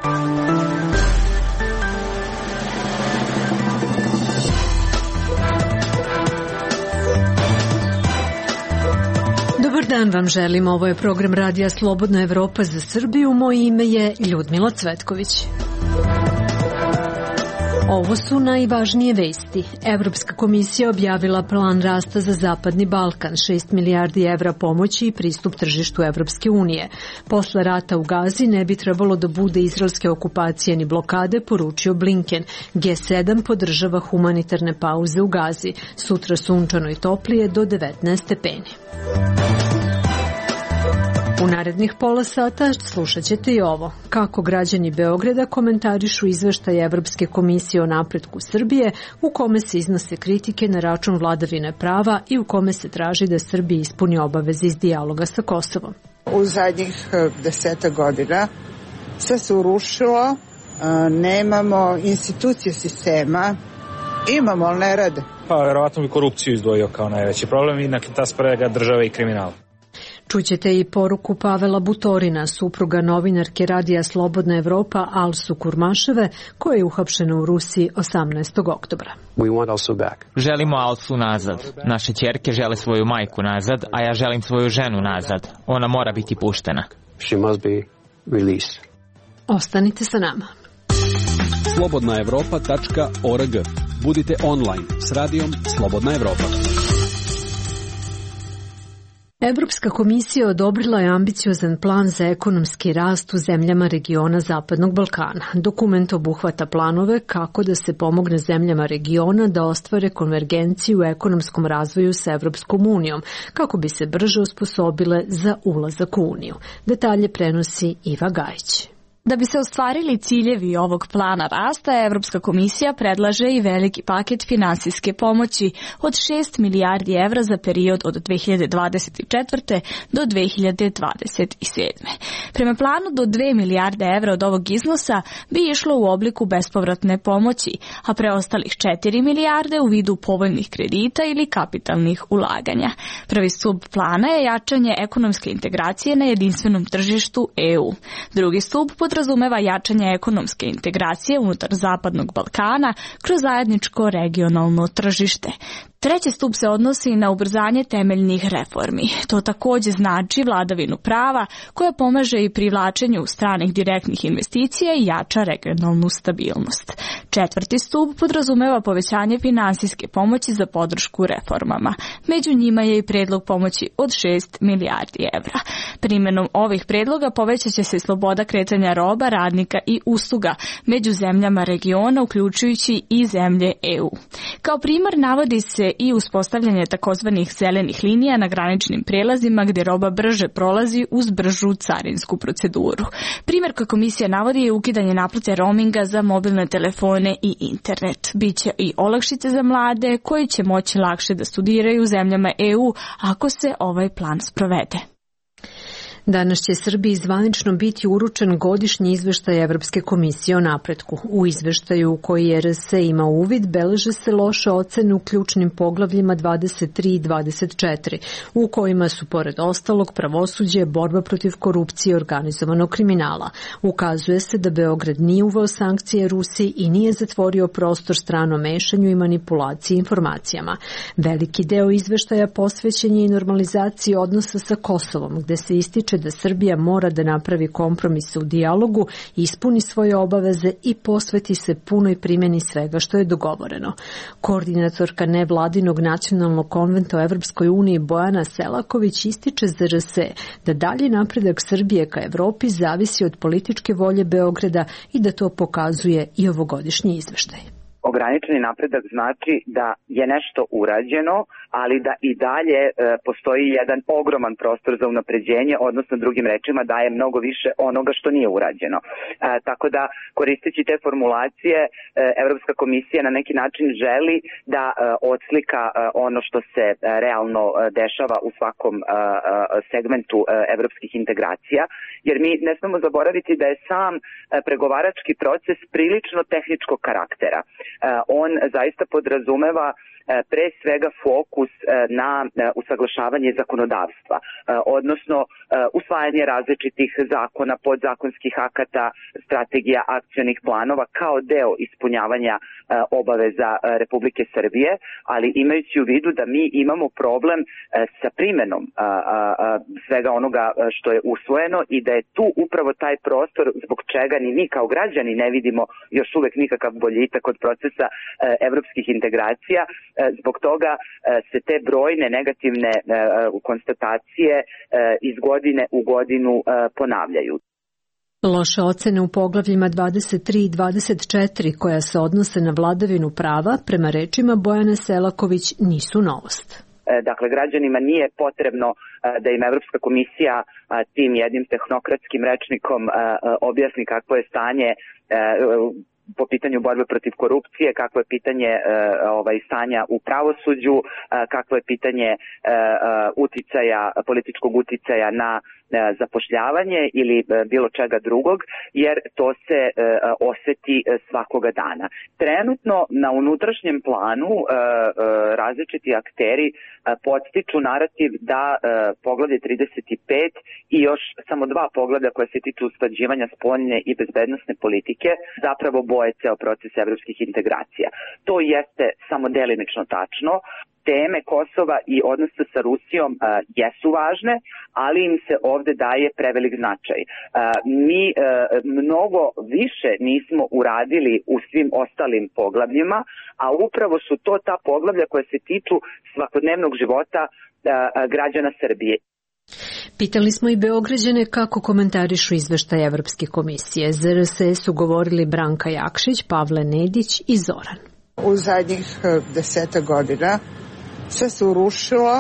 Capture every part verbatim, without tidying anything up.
Dobar dan vam želim, ovo je program Radija Slobodna Evropa za Srbiju, moje ime je Ljudmila Cvetković. Ovo su najvažnije vesti. Evropska komisija objavila plan rasta za Zapadni Balkan, šest milijardi evra pomoći i pristup tržištu Evropske unije. Posle rata u Gazi ne bi trebalo da bude izraelske okupacije ni blokade, poručio Blinken. Ge sedam podržava humanitarne pauze u Gazi. Sutra sunčano i toplije do devetnaest stepeni. U narednih pola sata slušat ćete i ovo. Kako građani Beograda komentarišu izveštaj Evropske komisije o napretku Srbije, u kome se iznose kritike na račun vladavine prava i u kome se traži da Srbija ispuni obaveze iz dijaloga sa Kosovom. U zadnjih deseta godina sve se urušilo, nemamo institucije sistema, imamo, ali ne rade. Pa, verovatno bi korupciju izdvojio kao najveći problem i na ta sprega države i kriminala. Čućete i poruku Pavela Butorina, supruga novinarke Radija Slobodna Evropa Alsu Kurmaševe, koja je uhapšena u Rusiji osamnaestog oktobra. Želimo Alsu nazad. Naše ćerke žele svoju majku nazad, a ja želim svoju ženu nazad. Ona mora biti puštena. Ostanite sa nama. slobodna evropa tačka org. Budite online s Radijom Slobodna Evropa. Evropska komisija odobrila je ambiciozan plan za ekonomski rast u zemljama regiona Zapadnog Balkana. Dokument obuhvata planove kako da se pomogne zemljama regiona da ostvare konvergenciju u ekonomskom razvoju sa Evropskom unijom, kako bi se brže osposobile za ulazak u Uniju. Detalje prenosi Iva Gajić. Da bi se ostvarili ciljevi ovog plana rasta, Evropska komisija predlaže i veliki paket finansijske pomoći od šest milijardi evra za period od dve hiljade dvadeset četvrte do dve hiljade dvadeset sedme. Prema planu, do dve milijarde evra od ovog iznosa bi išlo u obliku bespovratne pomoći, a preostalih četiri milijarde u vidu povoljnih kredita ili kapitalnih ulaganja. Prvi stup plana je jačanje ekonomske integracije na jedinstvenom tržištu E U. Drugi stup podrazumeva jačanje ekonomske integracije unutar Zapadnog Balkana kroz zajedničko regionalno tržište. Treći stup se odnosi na ubrzanje temeljnih reformi. To takođe znači vladavinu prava koja pomaže i privlačenju stranih direktnih investicija i jača regionalnu stabilnost. Četvrti stup podrazumeva povećanje finansijske pomoći za podršku reformama. Među njima je i predlog pomoći od šest milijardi evra. Primenom ovih predloga povećat će se sloboda kretanja roba, radnika i usluga među zemljama regiona, uključujući i zemlje E U. Kao primer navodi se i uspostavljanje takozvanih zelenih linija na graničnim prijelazima gdje roba brže prolazi uz bržu carinsku proceduru. Primjer koji komisija navodi je ukidanje naplate roaminga za mobilne telefone i internet. Biće i olakšice za mlade koji će moći lakše da studiraju u zemljama E U ako se ovaj plan sprovede. Danas će Srbiji zvanično biti uručen godišnji izveštaj Evropske komisije o napretku. U izveštaju u koji R S ima uvid beleže se loše ocene u ključnim poglavljima dvadeset tri i dvadeset četiri, u kojima su pored ostalog pravosuđe, borba protiv korupcije i organizovanog kriminala. Ukazuje se da Beograd nije uveo sankcije Rusiji i nije zatvorio prostor stranom mešanju i manipulaciji informacijama. Veliki deo izveštaja posvećen je i normalizaciji odnosa sa Kosovom, gde se ističe da Srbija mora da napravi kompromise u dijalogu, ispuni svoje obaveze i posveti se punoj primjeni svega što je dogovoreno. Koordinatorka nevladinog nacionalnog konventa o Evropskoj uniji Bojana Selaković ističe za R S da dalji napredak Srbije ka Evropi zavisi od političke volje Beograda i da to pokazuje i ovogodišnji izveštaj. Ograničeni napredak znači da je nešto urađeno, ali da i dalje e, postoji jedan ogroman prostor za unapređenje, odnosno drugim rečima da je mnogo više onoga što nije urađeno. E, tako da koristeći te formulacije, e, Evropska komisija na neki način želi da e, odslika e, ono što se e, realno e, dešava u svakom e, segmentu e, evropskih integracija, jer mi ne smemo zaboraviti da je sam e, pregovarački proces prilično tehničkog karaktera. On zaista podrazumeva pre svega fokus na usaglašavanje zakonodavstva, odnosno usvajanje različitih zakona, podzakonskih akata, strategija, akcionih planova kao deo ispunjavanja obaveza Republike Srbije, ali imajući u vidu da mi imamo problem sa primenom svega onoga što je usvojeno i da je tu upravo taj prostor zbog čega ni mi kao građani ne vidimo još uvek nikakav boljitak od procesa evropskih integracija. Zbog toga se te brojne negativne konstatacije iz godine u godinu ponavljaju. Loše ocene u poglavljima dvadeset tri i dvadeset četiri koja se odnose na vladavinu prava, prema rečima Bojane Selaković, nisu novost. Dakle, građanima nije potrebno da im Evropska komisija tim jednim tehnokratskim rečnikom objasni kakvo je stanje po pitanju borbe protiv korupcije, kakvo je pitanje ovaj, stanja u pravosuđu, kakvo je pitanje uticaja, političkog uticaja na zapošljavanje ili bilo čega drugog, jer to se oseti svakoga dana. Trenutno na unutrašnjem planu različiti akteri podstiču narativ da poglavlje trideset pet i još samo dva poglavlja koje se tiču usklađivanja spoljne i bezbednosne politike zapravo boje ceo proces evropskih integracija. To jeste samo delimično tačno. Teme Kosova i odnosa sa Rusijom uh, jesu važne, ali im se ovde daje prevelik značaj. Uh, mi uh, mnogo više nismo uradili u svim ostalim poglavljima, a upravo su to ta poglavlja koja se tiču svakodnevnog života uh, građana Srbije. Pitali smo i Beograđane kako komentarišu izveštaj Evropske komisije. Za R S S su govorili Branka Jakšić, Pavle Nedić i Zoran. U zadnjih deseta godina sve se urušilo,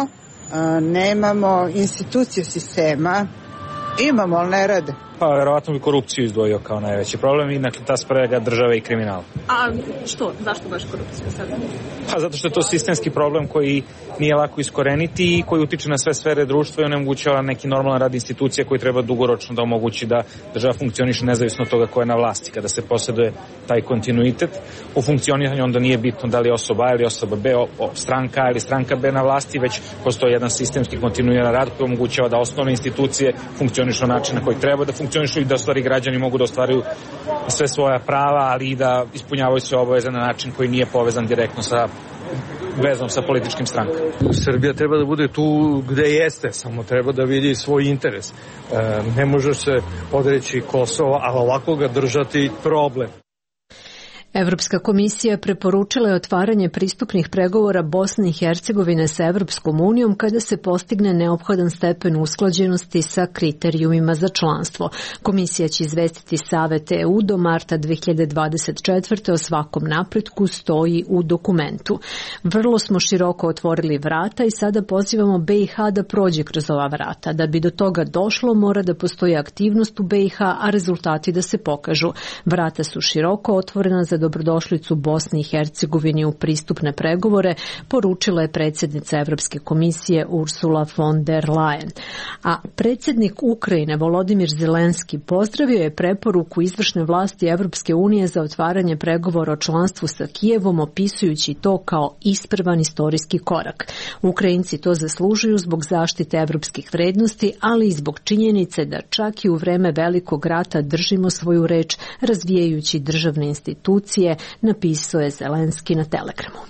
nemamo institucije sistema, imamo, ali ne rade. Pa, verovatno bi korupciju izdvojio kao najveći problem i ta sprega države i kriminala. A što? Zašto baš korupcija sad? Pa, zato što je to sistemski problem koji nije lako iskoreniti i koji utiče na sve sfere društva i onemogućava neki normalan rad institucija koji treba dugoročno da omogući da država funkcioniše nezavisno od toga ko je na vlasti. Kada se posjeduje taj kontinuitet u funkcioniranju, onda nije bitno da li je osoba A ili osoba B, o, o, stranka A ili stranka B na vlasti, već postoji jedan sistemski kontinuiran rad koji omogućava da osnovne institucije funkcionišu na način na koji treba da funkcionišu i da stvari građani mogu da ostvaruju sve svoja prava, ali i da ispunjavaju sve obaveze na način koji nije povezan direktno sa vezom sa političkim strankama. Srbija treba da bude tu gde jeste, samo treba da vidi svoj interes. E, ne može se odreći Kosova, ali ovako ga držati problem. Evropska komisija preporučila je otvaranje pristupnih pregovora Bosne i Hercegovine sa Evropskom unijom kada se postigne neophodan stepen usklađenosti sa kriterijumima za članstvo. Komisija će izvestiti Savet E U do marta dve hiljade dvadeset četvrte o svakom napretku, stoji u dokumentu. Vrlo smo široko otvorili vrata i sada pozivamo B i H da prođe kroz ova vrata. Da bi do toga došlo, mora da postoji aktivnost u B i H, a rezultati da se pokažu. Vrata su široko otvorena za dobrodošlicu Bosni i Hercegovini u pristupne pregovore, poručila je predsjednica Evropske komisije Ursula von der Leyen. A predsjednik Ukrajine Volodimir Zelenski pozdravio je preporuku izvršne vlasti Evropske unije za otvaranje pregovora o članstvu sa Kijevom, opisujući to kao ispravan istorijski korak. Ukrajinci to zaslužuju zbog zaštite evropskih vrednosti, ali i zbog činjenice da čak i u vreme velikog rata držimo svoju reč, razvijajući državne institucije, napisao je Zelenski na Telegramu.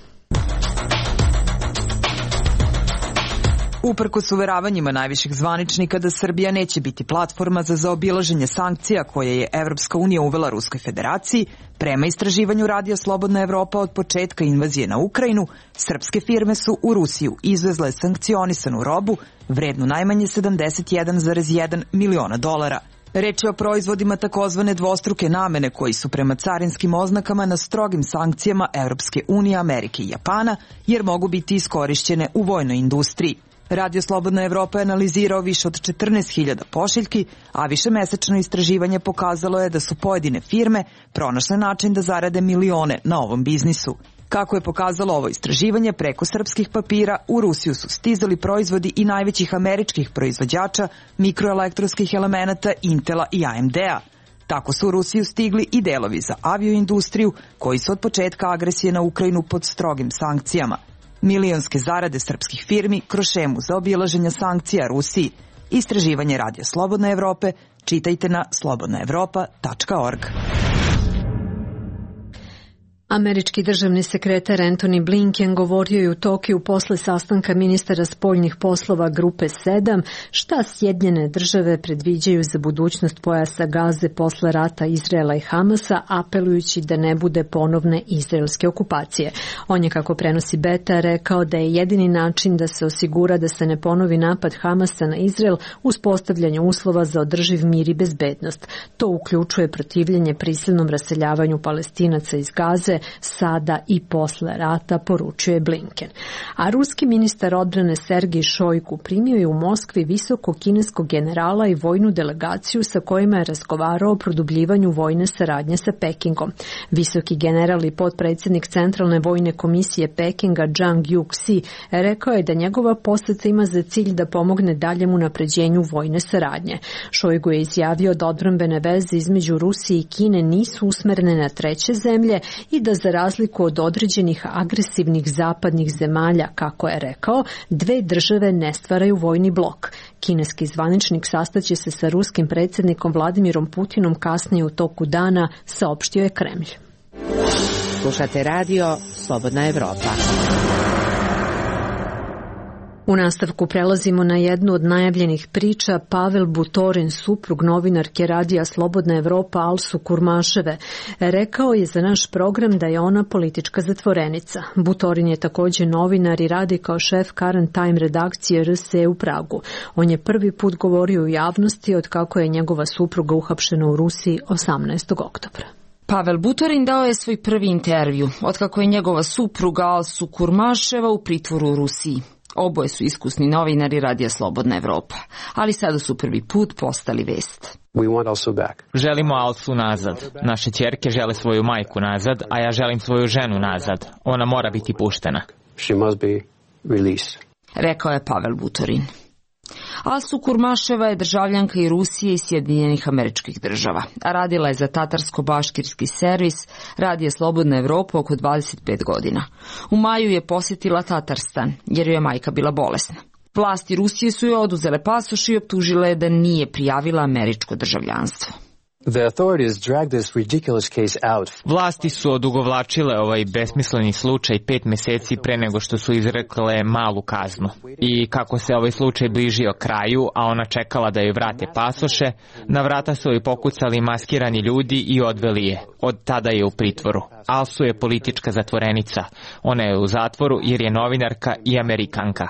Uprkos uveravanjima najviših zvaničnika da Srbija neće biti platforma za zaobilaženje sankcija koje je Evropska unija uvela Ruskoj federaciji, prema istraživanju Radija Slobodna Evropa od početka invazije na Ukrajinu, srpske firme su u Rusiju izvezle sankcionisanu robu vrednu najmanje sedamdeset jedan zarez jedan miliona dolara. Reč je o proizvodima takozvane dvostruke namene koji su prema carinskim oznakama na strogim sankcijama Evropske unije, Amerike i Japana, jer mogu biti iskorišćene u vojnoj industriji. Radio Slobodna Evropa je analizirao više od četrnaest hiljada pošiljki, a višemesečno istraživanje pokazalo je da su pojedine firme pronašle način da zarade milione na ovom biznisu. Kako je pokazalo ovo istraživanje, preko srpskih papira u Rusiju su stizali proizvodi i najvećih američkih proizvođača mikroelektronskih elemenata Intela i A M D-a. Tako su u Rusiju stigli i delovi za avioindustriju koji su od početka agresije na Ukrajinu pod strogim sankcijama. Milionske zarade srpskih firmi kroz šemu za obilaženje sankcija Rusiji. Istraživanje Radija Slobodne Evrope čitajte na slobodna evropa tačka org. Američki državni sekretar Antony Blinken govorio je u Tokiju posle sastanka ministara spoljnih poslova Grupe sedam šta Sjedinjene države predviđaju za budućnost pojasa Gaze posle rata Izraela i Hamasa, apelujući da ne bude ponovne izraelske okupacije. On je, kako prenosi Beta, rekao da je jedini način da se osigura da se ne ponovi napad Hamasa na Izrael uspostavljanje uslova za održiv mir i bezbednost. To uključuje protivljenje prisilnom raseljavanju Palestinaca iz Gaze sada i posle rata, poručuje Blinken. A ruski ministar odbrane Sergej Šojgu primio je u Moskvi visokog kineskog generala i vojnu delegaciju sa kojima je razgovarao o produbljivanju vojne saradnje sa Pekingom. Visoki general i potpredsjednik Centralne vojne komisije Pekinga Zhang Yuxi rekao je da njegova poseta ima za cilj da pomogne daljem unapređenju vojne saradnje. Šojgu je izjavio da odbrambene veze između Rusije i Kine nisu usmerene na treće zemlje i da za razliku od određenih agresivnih zapadnih zemalja, kako je rekao, dve države ne stvaraju vojni blok. Kineski zvaničnik sastaće se sa ruskim predsjednikom Vladimirom Putinom kasnije u toku dana, saopštio je Kremlj. Slušate radio Slobodna Evropa. U nastavku prelazimo na jednu od najavljenih priča. Pavel Butorin, suprug novinarke radija Slobodna Evropa Alsu Kurmaševe, rekao je za naš program da je ona politička zatvorenica. Butorin je također novinar i radi kao šef Current Time redakcije R S E u Pragu. On je prvi put govorio u javnosti od kako je njegova supruga uhapšena u Rusiji osamnaestog oktobra. Pavel Butorin dao je svoj prvi intervju otkako je njegova supruga Alsu Kurmaševa u pritvoru u Rusiji. Oboje su iskusni novinari radija Slobodna Evropa, ali sada su prvi put postali vest. Želimo Alsu nazad. Naše ćerke žele svoju majku nazad, a ja želim svoju ženu nazad. Ona mora biti puštena. Rekao je Pavel Butorin. Alsu Kurmaševa je državljanka i Rusije i Sjedinjenih Američkih Država, a radila je za tatarsko-baškirski servis Radija Slobodna Evropa oko dvadeset pet godina. U maju je posjetila Tatarstan, jer joj je majka bila bolesna. Vlasti Rusije su joj oduzele pasoš i optužile da nije prijavila američko državljanstvo. Vlasti su odugovlačile ovaj besmisleni slučaj pet meseci pre nego što su izrekle malu kaznu. I kako se ovaj slučaj bližio kraju, a ona čekala da joj vrate pasoše, na vrata su joj pokucali maskirani ljudi i odveli je. Od tada je u pritvoru. Alsu je politička zatvorenica. Ona je u zatvoru jer je novinarka i Amerikanka.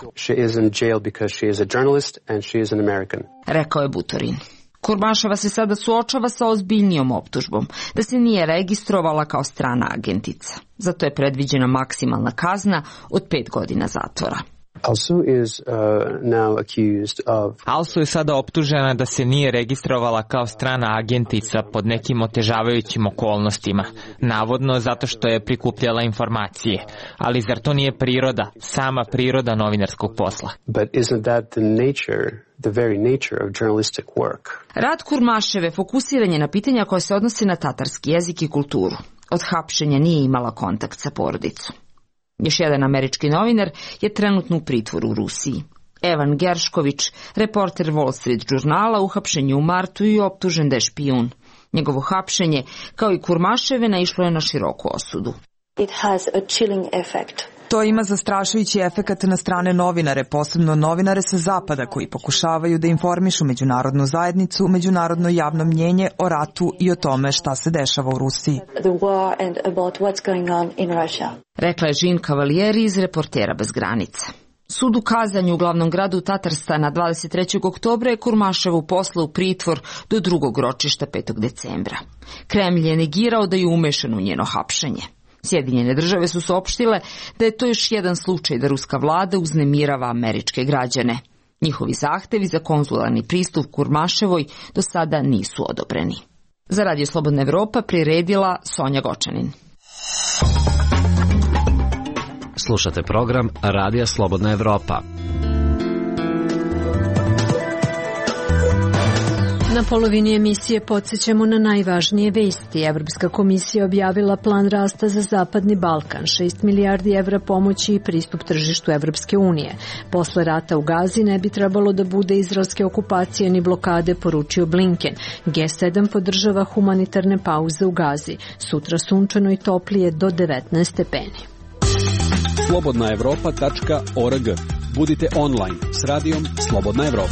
Rekao je Butorin. Kurmaševa se sada suočava sa ozbiljnijom optužbom, da se nije registrovala kao strana agentica. Zato je predviđena maksimalna kazna od pet godina zatvora. Alsu is uh, now accused of... Alsu je sada optužena da se nije registrovala kao strana agentica pod nekim otežavajućim okolnostima, navodno zato što je prikupljala informacije. Ali zar to nije priroda, sama priroda novinarskog posla? But isn't that the nature, the very nature of journalistic work? Rad Kurmaševe fokusiran je na pitanja koje se odnose na tatarski jezik i kulturu. Od hapšenja nije imala kontakt sa porodicom. Još jedan američki novinar je trenutno u pritvoru u Rusiji. Evan Geršković, reporter Wall Street žurnala, uhapšen je u martu i optužen da je špijun. Njegovo hapšenje, kao i Kurmaševe, naišlo je na široku osudu. It has a chilling effect. To ima zastrašujući efekat na strane novinare, posebno novinare sa zapada koji pokušavaju da informišu međunarodnu zajednicu, međunarodno javno mnjenje o ratu i o tome šta se dešava u Rusiji. The war and about what's going on in Russia. Rekla je Jean Cavalieri iz Reportera bez granica. Sud u Kazanju u glavnom gradu Tatarstana dvadeset trećeg oktobra je Kurmaševu poslao u pritvor do drugog ročišta petog decembra. Kremlj je negirao da je umešan u njeno hapšenje. Sjedinjene države su saopštile da je to još jedan slučaj da ruska vlada uznemirava američke građane. Njihovi zahtevi za konzularni pristup Kurmaševoj do sada nisu odobreni. Za Radio Slobodna Evropa priredila Sonja Gočanin. Slušate program Radija Slobodna Evropa. Na polovini emisije podsjećamo na najvažnije vesti. Evropska komisija objavila plan rasta za Zapadni Balkan, šest milijardi evra pomoći i pristup tržištu Evropske unije. Posle rata u Gazi ne bi trebalo da bude izraelske okupacije ni blokade, poručio Blinken. Ge sedam podržava humanitarne pauze u Gazi. Sutra sunčano i toplije do devetnaest stepeni. slobodna evropa tačka org. Budite online s radijom Slobodna Evropa.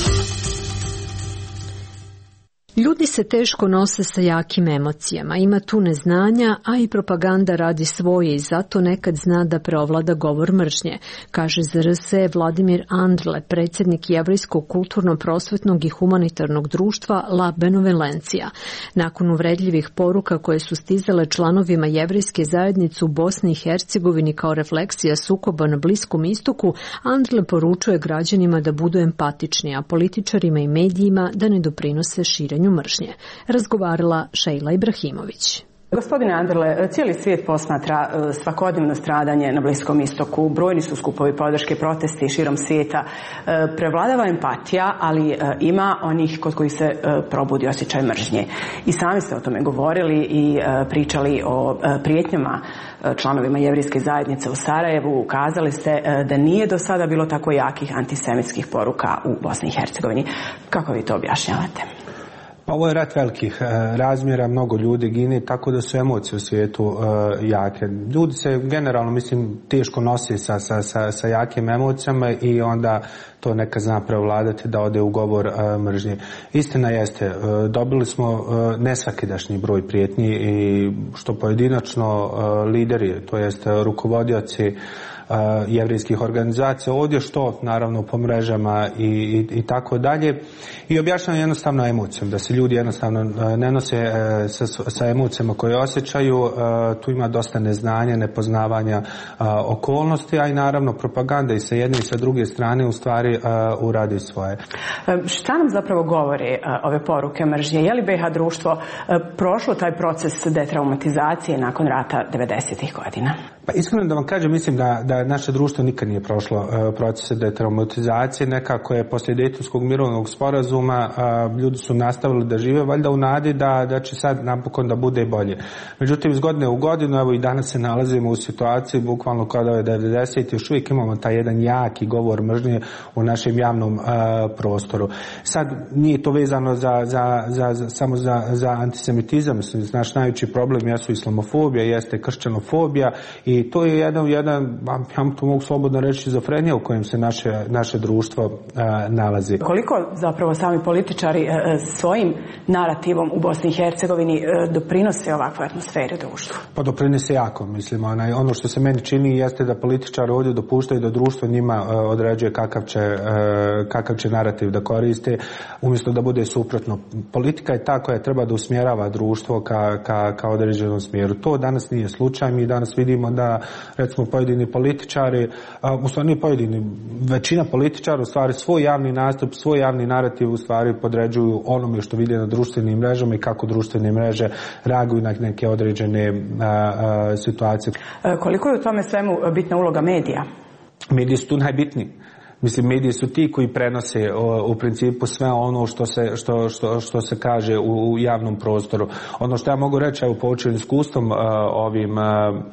Ljudi se teško nose sa jakim emocijama, ima tu neznanja, a i propaganda radi svoje i zato nekad zna da preovlada govor mržnje, kaže Z R S Vladimir Andrle, predsjednik Jevrejskog kulturno-prosvetnog i humanitarnog društva La Benevolencija. Nakon uvredljivih poruka koje su stizale članovima jevrejske zajednice u Bosni i Hercegovini kao refleksija sukoba na Bliskom istoku, Andrle poručuje građanima da budu empatični, a političarima i medijima da ne doprinose širenju mržnje. Razgovarala Šejla Ibrahimović. Gospodine Andrle, cijeli svijet posmatra svakodnevno stradanje na Bliskom istoku. Brojni su skupovi podrške, protesti širom svijeta. Prevladava empatija, ali ima onih kod kojih se probudi osjećaj mržnje. I sami ste o tome govorili i pričali o prijetnjama članovima jevrejske zajednice u Sarajevu. Ukazali ste da nije do sada bilo tako jakih antisemitskih poruka u Bosni i Hercegovini. Kako vi to objašnjavate? Pa ovo je rat velikih razmjera, mnogo ljudi gine, tako da su emocije u svijetu uh, jake. Ljudi se generalno, mislim, teško nose sa, sa, sa, sa jakim emocijama i onda to neka zna prevladati da ode u govor uh, mržnje. Istina jeste, uh, dobili smo uh, nesvakidašnji broj prijetnji i što pojedinačno uh, lideri, to jest rukovodioci jevrejskih organizacija ovdje, što naravno po mrežama i, i, i tako dalje. I objašnjam jednostavno emocijom, da se ljudi jednostavno ne nose sa, sa emocijama koje osjećaju. Tu ima dosta neznanja, nepoznavanja okolnosti, a i naravno propaganda i sa jedne i sa druge strane u stvari uradi svoje. Šta nam zapravo govore ove poruke mržnje? Je li B iH društvo prošlo taj proces detraumatizacije nakon rata devedesetih godina? Pa iskreno da vam kažem, mislim da, da naše društvo nikad nije prošlo uh, procese detraumatizacije. Nekako je poslije Dejtonskog mirovnog sporazuma uh, ljudi su nastavili da žive, valjda u nadi da, da će sad napokon da bude bolje. Međutim, iz godine u godinu, evo i danas se nalazimo u situaciji, bukvalno kada je devedeset, još uvijek imamo taj jedan jaki govor mržnje u našem javnom uh, prostoru. Sad, nije to vezano za, za, za, za, samo za, za antisemitizam. Naš najveći problem jesu islamofobija, jeste kršćanofobija i to je jedan, jedan ja to mogu slobodno reći, šizofrenija u kojem se naše, naše društvo a, nalazi. Koliko zapravo sami političari a, svojim narativom u Bosni i Hercegovini a, doprinose ovakvu atmosferu društvu? Pa doprinose jako, mislim. Onaj, ono što se meni čini jeste da političari ovdje dopuštaju da društvo njima a, određuje kakav će, a, kakav će narativ da koriste, umjesto da bude suprotno. Politika je ta koja treba da usmjerava društvo ka, ka, ka određenom smjeru. To danas nije slučaj. Mi danas vidimo da recimo pojedini političari, u stvari pojedini, većina političara u stvari svoj javni nastup, svoj javni narativ u stvari podređuju onome što vide na društvenim mrežama i kako društvene mreže reaguju na neke određene a, a, situacije. Koliko je u tome svemu bitna uloga medija? Mediji su tu najbitniji. Mislim, mediji su ti koji prenose o, u principu sve ono što se, što, što, što se kaže u, u javnom prostoru. Ono što ja mogu reći, evo poučen iskustvom a, ovim a,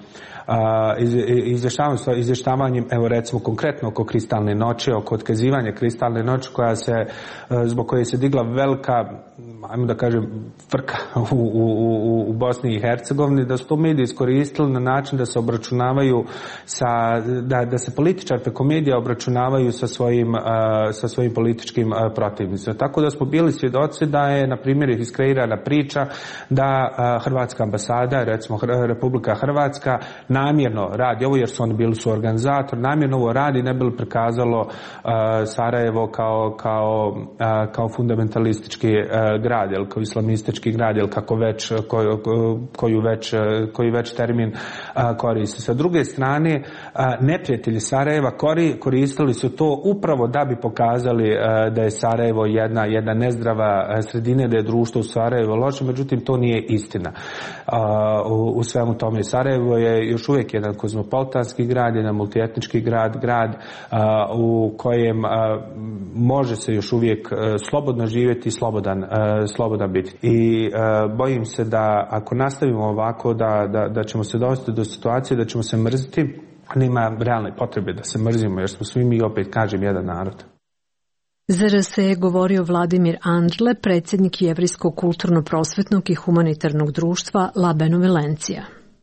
izvještavanjem, evo recimo konkretno oko Kristalne noći, oko otkazivanja Kristalne noći koja se, zbog koje se digla velika, ajmo da kažem, frka u, u, u Bosni i Hercegovini, da su to mediji iskoristili na način da se obračunavaju sa, da, da se političar preko medija obračunavaju sa svojim, sa svojim političkim protivnicima. Tako da smo bili svjedoci da je, na primjer, iskreirana priča da Hrvatska ambasada, recimo Republika Hrvatska, namjerno radi ovo, jer su oni bili su organizator, namjerno ovo radi, ne bi li prikazalo uh, Sarajevo kao, kao, uh, kao fundamentalistički uh, grad, ili kao islamistički grad, ili kako već, koju, koju već, koji već termin uh, koristi. Sa druge strane, uh, neprijatelji Sarajeva kori, koristili su to upravo da bi pokazali uh, da je Sarajevo jedna, jedna nezdrava sredina, da je društvo u Sarajevo loše, međutim to nije istina. Uh, u, u svemu tome Sarajevo je još još uvijek jedan kozmopolitanski grad, jedan multietnički grad, grad a, u kojem a, može se još uvijek a, slobodno živjeti i slobodan, a, slobodan biti. I a, bojim se da ako nastavimo ovako, da, da, da ćemo se dovesti do situacije da ćemo se mrziti, nema realne potrebe da se mrzimo, jer smo svi mi, opet kažem, jedan narod. Za R S E je govorio Vladimir Andrle, predsjednik Jevrejskog kulturno-prosvetnog i humanitarnog društva La Benevolencija.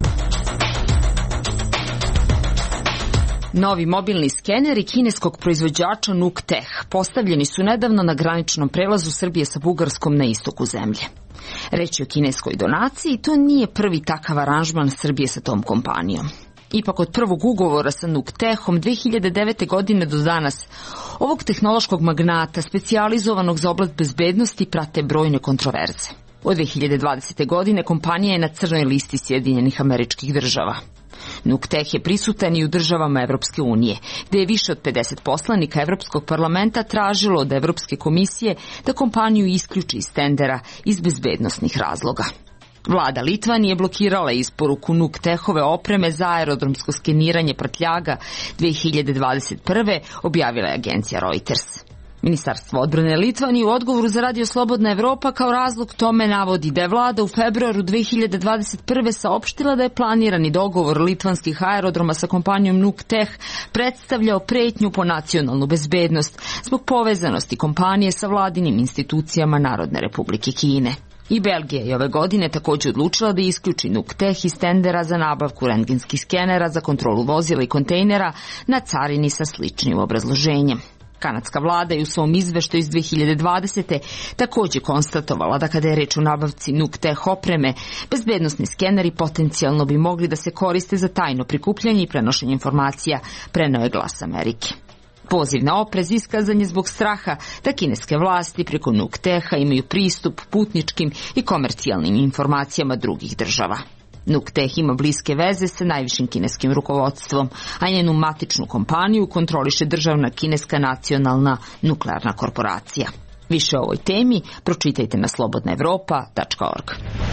Novi mobilni skeneri kineskog proizvođača Nukteh postavljeni su nedavno na graničnom prelazu Srbije sa Bugarskom na istoku zemlje. Reč je o kineskoj donaciji i to nije prvi takav aranžman Srbije sa tom kompanijom. Ipak od prvog ugovora sa Nuktehom dve hiljade devete. godine do danas, ovog tehnološkog magnata specijalizovanog za oblast bezbednosti prate brojne kontroverze. Od dve hiljade dvadesete. godine kompanija je na crnoj listi Sjedinjenih Američkih Država. Nukteh je prisutan i u državama Evropske unije, gde je više od pedeset poslanika Evropskog parlamenta tražilo od Evropske komisije da kompaniju isključi iz tendera iz bezbednosnih razloga. Vlada Litvanije blokirala isporuku Nuktehove opreme za aerodromsko skeniranje prtljaga dve hiljade dvadeset prve. objavila je agencija Reuters. Ministarstvo odbrane Litvanije u odgovoru za Radio Slobodna Evropa kao razlog tome navodi da je vlada u februaru dve hiljade dvadeset prve. saopštila da je planirani dogovor litvanskih aerodroma sa kompanijom Nukteh predstavljao pretnju po nacionalnu bezbednost zbog povezanosti kompanije sa vladinim institucijama Narodne Republike Kine. I Belgija je ove godine također odlučila da isključi Nukteh iz tendera za nabavku rentgenskih skenera za kontrolu vozila i kontejnera na carini sa sličnim obrazloženjem. Kanadska vlada je u svom izveštaju iz dve hiljade dvadesete. također konstatovala da kada je reč o nabavci Nukteh opreme, bezbednosni skeneri potencijalno bi mogli da se koriste za tajno prikupljanje i prenošenje informacija, preneo je Glas Amerike. Poziv na oprez iskazan je zbog straha da kineske vlasti preko Nukteha imaju pristup putničkim i komercijalnim informacijama drugih država. Nukteh ima bliske veze sa najvišim kineskim rukovodstvom, a njenu matičnu kompaniju kontroliše državna kineska nacionalna nuklearna korporacija. Više o ovoj temi pročitajte na slobodna evropa tačka org.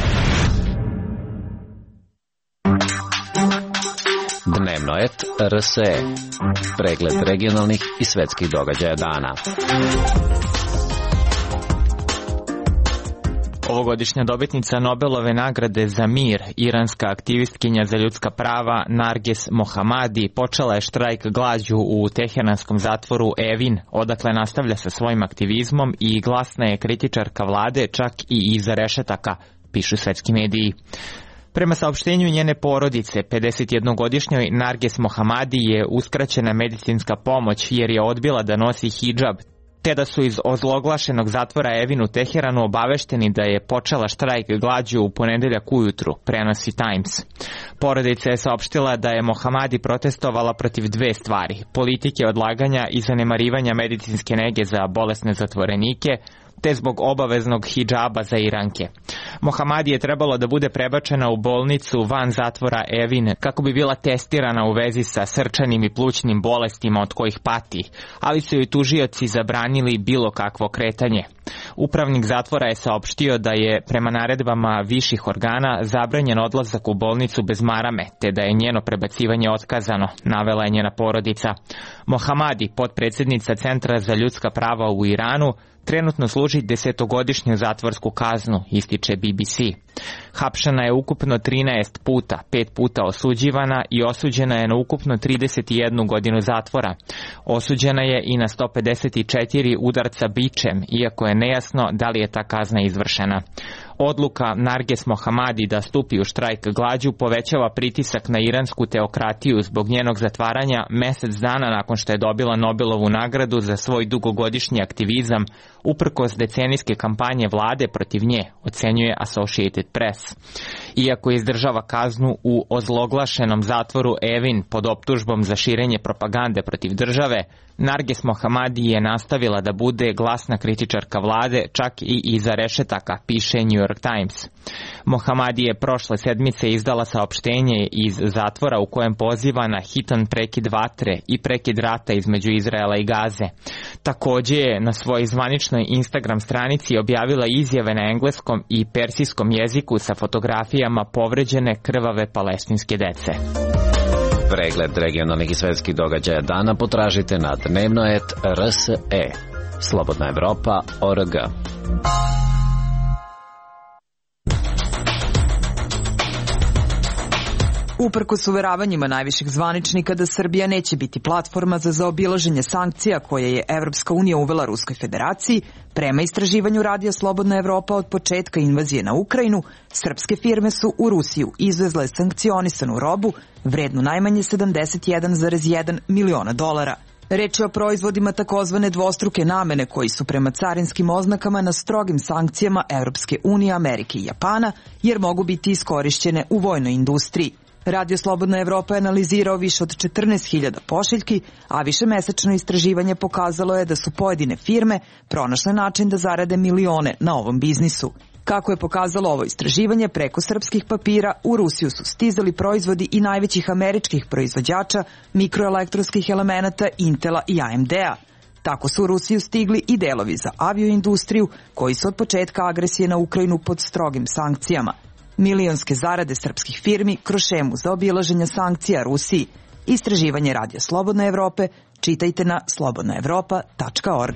Dnevno et R S E. Pregled regionalnih i svetskih događaja dana. Ovogodišnja dobitnica Nobelove nagrade za mir, iranska aktivistkinja za ljudska prava Narges Mohammadi, počela je štrajk glađu u teheranskom zatvoru Evin, odakle nastavlja sa svojim aktivizmom i glasna je kritičarka vlade, čak i iza rešetaka, pišu svetski mediji. Prema saopštenju njene porodice, pedesetjednogodišnjoj Narges Mohammadi je uskraćena medicinska pomoć jer je odbila da nosi hidžab, te da su iz ozloglašenog zatvora Evin u Teheranu obavešteni da je počela štrajk glađu u ponedeljak ujutru, prenosi Times. Porodica je saopštila da je Mohammadi protestovala protiv dve stvari: politike odlaganja i zanemarivanja medicinske nege za bolesne zatvorenike, te zbog obaveznog hidžaba za Iranke. Mohammadi je trebalo da bude prebačena u bolnicu van zatvora Evin kako bi bila testirana u vezi sa srčanim i plućnim bolestima od kojih pati, ali su joj tužioci zabranili bilo kakvo kretanje. Upravnik zatvora je saopštio da je prema naredbama viših organa zabranjen odlazak u bolnicu bez marame, te da je njeno prebacivanje otkazano, navela je njena porodica. Mohammadi, potpredsjednica Centra za ljudska prava u Iranu, trenutno služi desetogodišnju zatvorsku kaznu, ističe B B C. Hapšena je ukupno trinaest puta, pet puta osuđivana i osuđena je na ukupno trideset jednu godinu zatvora. Osuđena je i na sto pedeset četiri udarca bičem, iako je nejasno da li je ta kazna izvršena. Odluka Narges Mohammadi da stupi u štrajk glađu povećava pritisak na iransku teokratiju zbog njenog zatvaranja mesec dana nakon što je dobila Nobelovu nagradu za svoj dugogodišnji aktivizam uprkos decenijske kampanje vlade protiv nje, ocenjuje Associated Press. Iako izdržava kaznu u ozloglašenom zatvoru Evin pod optužbom za širenje propagande protiv države, Narges Mohammadi je nastavila da bude glasna kritičarka vlade, čak i iza rešetaka, piše New York Times. Mohammadi je prošle sedmice izdala saopštenje iz zatvora u kojem poziva na hitan prekid vatre i prekid rata između Izraela i Gaze. Također je na svojoj zvaničnoj Instagram stranici objavila izjave na engleskom i persijskom jeziku sa fotografijama povređene krvave palestinske dece. Pregled regionalnih i svetskih događaja dana potražite na dnevnoet tačka r s e. Slobodna Evropa tačka org. Uprkos uveravanjima najviših zvaničnika da Srbija neće biti platforma za zaobilaženje sankcija koje je Evropska unija uvela Ruskoj federaciji, prema istraživanju Radija Slobodna Evropa od početka invazije na Ukrajinu, srpske firme su u Rusiju izvezle sankcionisanu robu vrednu najmanje sedamdeset jedan zarez jedan miliona dolara. Reč je o proizvodima takozvane dvostruke namene koji su prema carinskim oznakama na strogim sankcijama Evropske unije, Amerike i Japana, jer mogu biti iskorišćene u vojnoj industriji. Radio Slobodna Evropa je analizirao više od četrnaest hiljada pošiljki, a višemesečno istraživanje pokazalo je da su pojedine firme pronašle način da zarade milione na ovom biznisu. Kako je pokazalo ovo istraživanje, preko srpskih papira u Rusiju su stizali proizvodi i najvećih američkih proizvođača mikroelektronskih elemenata Intela i A M D-a. Tako su u Rusiju stigli i delovi za avioindustriju koji su od početka agresije na Ukrajinu pod strogim sankcijama. Milionske zarade srpskih firmi kroz šemu za obilaženje sankcija Rusiji. Istraživanje Radija Slobodne Evrope čitajte na slobodna evropa tačka org.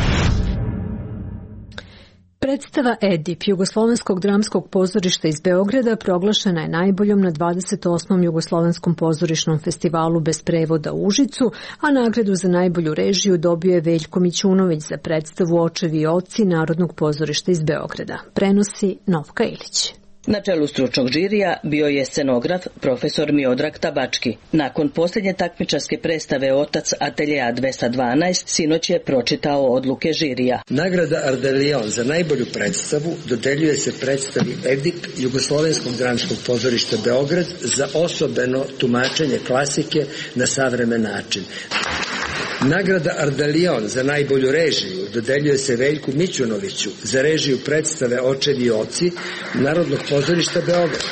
Predstava Edip Jugoslovenskog dramskog pozorišta iz Beograda proglašena je najboljom na dvadeset osmom Jugoslovenskom pozorišnom festivalu bez prevoda u Užicu, a nagradu za najbolju režiju dobio je Veljko Mićunović za predstavu Očevi i oci Narodnog pozorišta iz Beograda. Prenosi Novka Ilić. Na čelu stručnog žirija bio je scenograf profesor Miodrag Tabački. Nakon posljednje takmičarske predstave Otac ateljea dvesta dvanaest sinoć je pročitao odluke žirija. Nagrada Ardelion za najbolju predstavu dodeljuje se predstavi Edip Jugoslovenskog dramskog pozorišta Beograd za osobeno tumačenje klasike na savremen način. Nagrada Ardelion za najbolju režiju dodeljuje se Veljku Mićunoviću za režiju predstave Očevi i oci Narodnog pozorišta Beograd.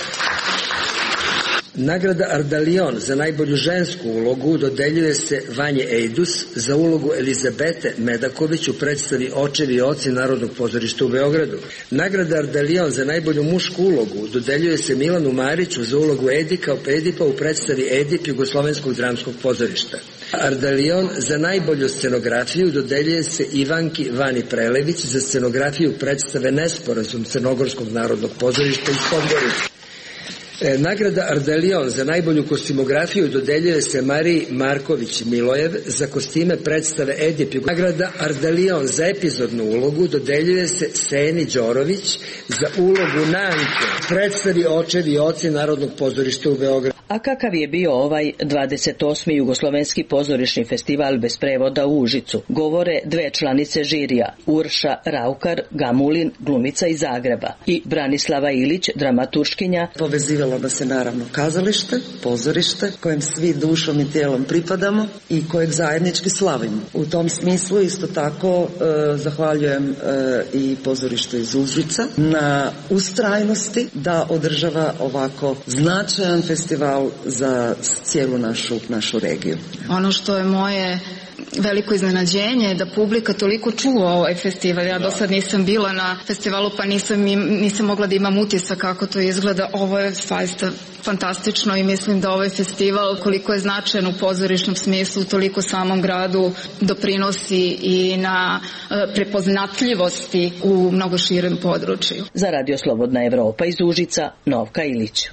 Nagrada Ardelion za najbolju žensku ulogu dodeljuje se Vanje Ejdus za ulogu Elizabete Medaković u predstavi Očevi i oci Narodnog pozorišta u Beogradu. Nagrada Ardelion za najbolju mušku ulogu dodeljuje se Milanu Mariću za ulogu Edika Edipa u predstavi Edip Jugoslovenskog dramskog pozorišta. Ardelion za najbolju scenografiju dodeljuje se Ivanki Vani Prelević za scenografiju predstave Nesporazum Crnogorskog narodnog pozorišta iz Podgorice. E, nagrada Ardelion za najbolju kostimografiju dodeljuje se Mariji Marković Milojev za kostime predstave Edip. Nagrada Ardelion za epizodnu ulogu dodeljuje se Seni Đorović za ulogu Nanke predstavi Očevi i oci Narodnog pozorišta u Beogradu. A kakav je bio ovaj dvadeset osmi Jugoslovenski pozorišni festival bez prevoda u Užicu? Govore dve članice žirija, Urša Raukar Gamulin, glumica iz Zagreba, i Branislava Ilić, dramaturškinja. Povezivalo da se naravno kazalište, pozorište, kojem svi dušom i tijelom pripadamo i kojeg zajednički slavimo. U tom smislu isto tako e, zahvaljujem e, i pozorištu iz Užica na ustrajnosti da održava ovako značajan festival za cijelu našu, našu regiju. Ono što je moje veliko iznenađenje je da publika toliko čuva ovaj festival. Ja do sad nisam bila na festivalu pa nisam, nisam mogla da imam utisak kako to izgleda. Ovo je zaista fantastično i mislim da ovaj festival, koliko je značajan u pozorišnom smislu, toliko samom gradu doprinosi i na prepoznatljivosti u mnogo širem području. Za Radio Slobodna Evropa iz Užica, Novka Ilić.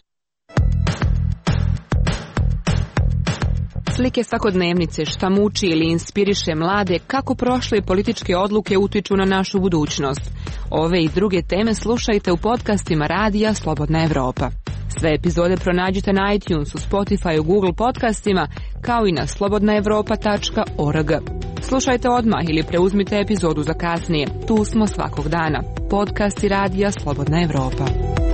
Slike svakodnevnice, šta muči ili inspiriše mlade, kako prošle političke odluke utiču na našu budućnost. Ove i druge teme slušajte u podcastima Radija Slobodna Evropa. Sve epizode pronađite na iTunesu, Spotify, Google podcastima, kao i na slobodna evropa tačka org. Slušajte odmah ili preuzmite epizodu za kasnije. Tu smo svakog dana. Podcasti Radija Slobodna Evropa.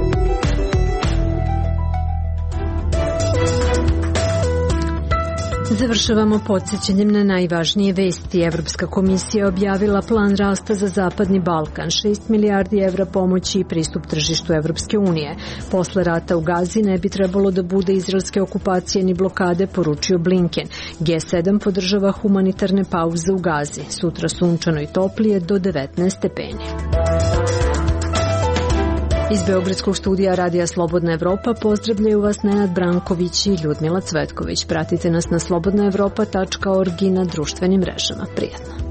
Završavamo podsjećanjem na najvažnije vesti. Evropska komisija objavila plan rasta za Zapadni Balkan, šest milijardi evra pomoći i pristup tržištu Evropske unije. Posle rata u Gazi ne bi trebalo da bude izraelske okupacije ni blokade, poručio Blinken. G sedam podržava humanitarne pauze u Gazi. Sutra sunčano i toplije do devetnaest stepeni. Iz Beogradskog studija Radija Slobodna Evropa pozdravljaju vas Nenad Branković i Ljudmila Cvetković. Pratite nas na slobodna evropa tačka org i na društvenim mrežama. Prijatno.